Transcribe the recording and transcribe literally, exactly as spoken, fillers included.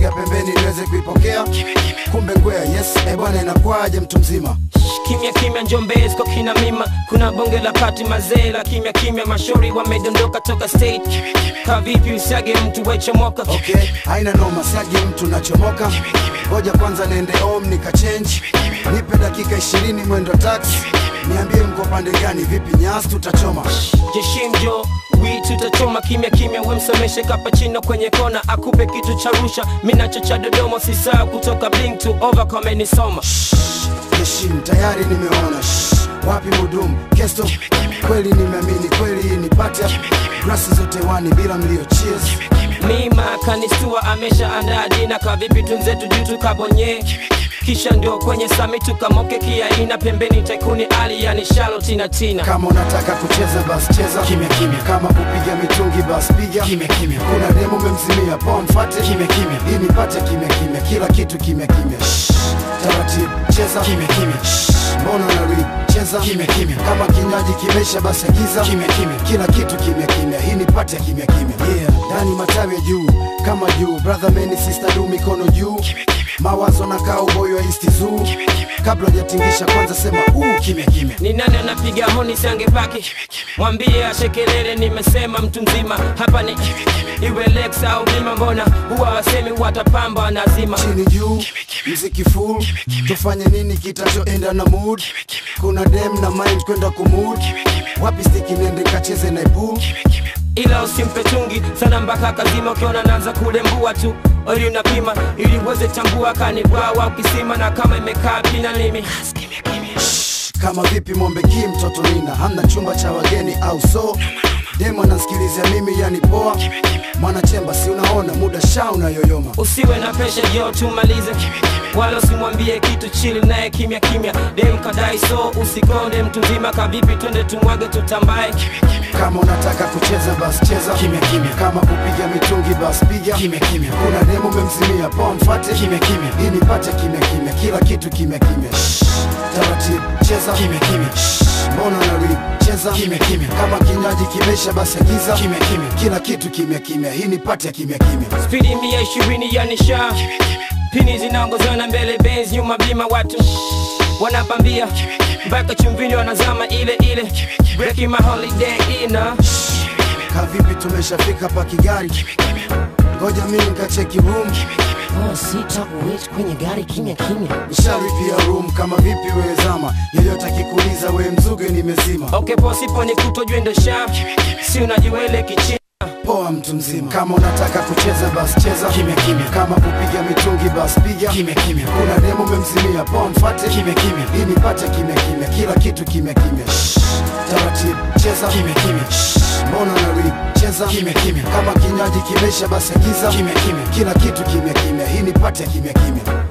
sogea pembeni niweze kuipokea. Kumbe ngwea, yes, eh bwana inakwaje mtu mzima? Kimya kimya Njombe kwa kina mima. Kuna bonge la pati mazela. Kimya kimya mashauri wamedondoka toka state. Ka vipi usiage mtu wechomoka? Okay, haina noma, siage mtu nachomoka. Ngoja kwanza niende home nika change. Nipe dakika ishirini mwendo taxi. Niambie mko pande gani, vipi nyasi tutachoma? Jeshimjo, wii tutachoma kimya kimya. We msomeshe kapachino kwenye kona. Akupe kitu cha Arusha, minacho cha Dodoma. Sisahau kutoka Bling to over kwa menisoma. Jeshim, tayari nimeona. Shh, wapi mudumu? Kesto, kweli nimeamini, kweli hii ni party. Grassi zote wani bila mlio, cheers. Mima kanistua amesha andaa dina. Kwa vipi tunzetu juu tukabonye. Kisha ndio kwenye sami tukamoke kia ina. Pembeni taikuni ali yani shalo tina tina. Kama unataka kucheza bas cheza kimya kimya. Kama kupiga mitungi bas piga kimya kimya. Kuna demo memzimia pon fate kimya kimya. Hii nipate kimya kimya, kila kitu kimya kimya. Taratibu cheza kimya kimya. Mbona unari cheza kimya kimya. Kama kinywaji kimesha basi agiza kimya kimya. Kila kitu kimya kimya. Hii nipate kimya kimya. Yeah, ndani matawi juu kama juu. Brother man sister do mikono juu. Mawazo na cowboy wa East Zoo. Kabla hujatingisha kwanza sema uu kimya kimya. Ni nani anapiga honi sange paki? Mwambie ashekelele nimesema mtu mzima. Hapa ni iwe Lex au Bima, mbona huwa wasemi watapamba nazima. Chini juu, mziki full. Tufanye nini kitachoenda na mood. Kuna dem na mind kwenda kumood. Wapi stiki nende kacheze na pool. Ila usimpe tungi sana mpaka kazima. Ukiona naanza kulembua tu ili unapima ili uweze tambua kanibwawa ukisima. Na kama imekaa pina limi kama vipi mombe ki mtoto nina. Hamna chumba cha wageni au so. Demo nasikilizia mimi yani poa. Mwana chemba si unaona muda sha unayoyoma. Usiwe na pesha yo tumalize. Wala usimwambie kitu chill naye kimya kimya. Dem kadai so usikonde mtu mzima. Kavipi twende tumwage tutambaye. Kama unataka kucheza bas cheza kimya kimya. Kama kupiga mitungi bas piga kimya kimya. Kuna demo memzimia pon fate kimya kimya. Hii nipate kimya kimya, kila kitu kimya kimya. Taratibu cheza kimya kimya. Mbona unari cheza kimya kimya. Kama kinywaji kimesha basi agiza kimya kimya. Kila kitu kimya kimya. Hii nipate kimya kimya. Speedy mia ishirini yani sha. Pini zinaongozana mbele Benz nyuma Bima. Watu wanapambia mpaka chumvini wanazama ile ile. Breaking my holiday ina. Kavipi tumeshafika pa Kigari. Ngoja mimi nikacheki room. Oh, sita kuwait kwenye gari kimya kimya. Nisharipia room kama vipi wewe zama. Yeyote akikuuliza wewe mzuge nimezima. Okay posi pone kutojwe ndo sha. Si unajiwele kichina. Poa mtu mzima. Kama unataka kucheza bas cheza kimya kimya. Kama kupiga mitungi bas piga kimya kimya. Kuna demo memzimia pon fate kimya kimya. Hii nipate kimya kimya, kila kitu kimya kimya. Taratibu cheza kimya kimya. Mbona unari cheza kimya kimya. Kama kinywaji kimesha basi agiza kimya kimya. Kila kitu kimya kimya. Hii nipate kimya kimya.